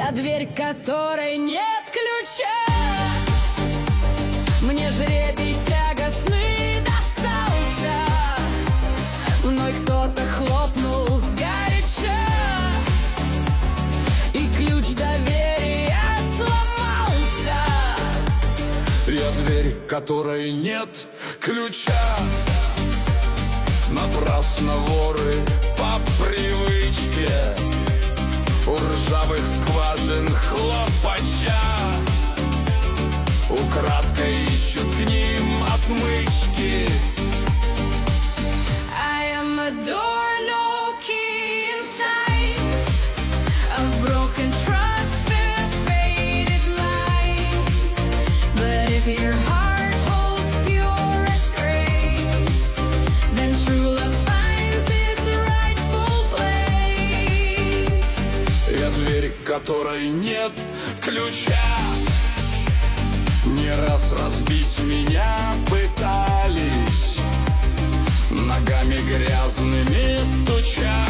Я дверь, которой нет ключа. Мне жребий тягостный достался. Мной кто-то хлопнул сгоряча, и ключ доверия сломался. Я дверь, которой нет ключа. Напрасно воры по привычке у ржавых скважин хлопача украдкой ищут к ним отмычки. I am a door, no key inside, a broken trust with faded light. But if your heart holds purest grace, then true love finds its rightful place. Я дверь, которой нет ключа. Не раз разбить меня пытались, ногами грязными стуча,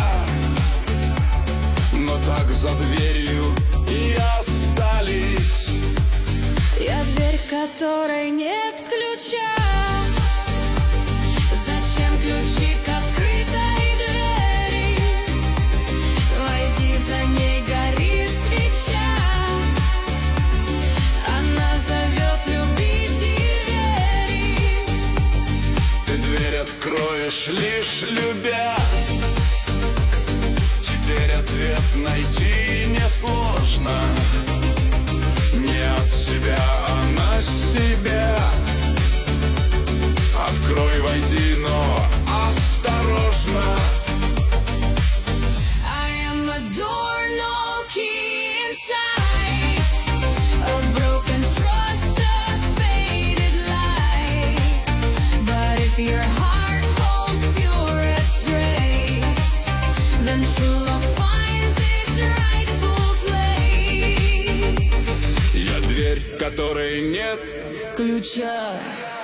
но так за дверью и остались. Я дверь, которой нет ключа. Зачем ключик открытой двери? Войди, за ней горит свеча. Она зовет любить и верить. Ты дверь откроешь, лишь любя. Теперь ответ найти несложно. Не от себя, а на себя. Открой, войди, но осторожно. I am a door, no key inside, a broken trust, a faded light. But if your heart holds purest grace, then true love finds its rightful place. Я дверь, которой нет Ключа.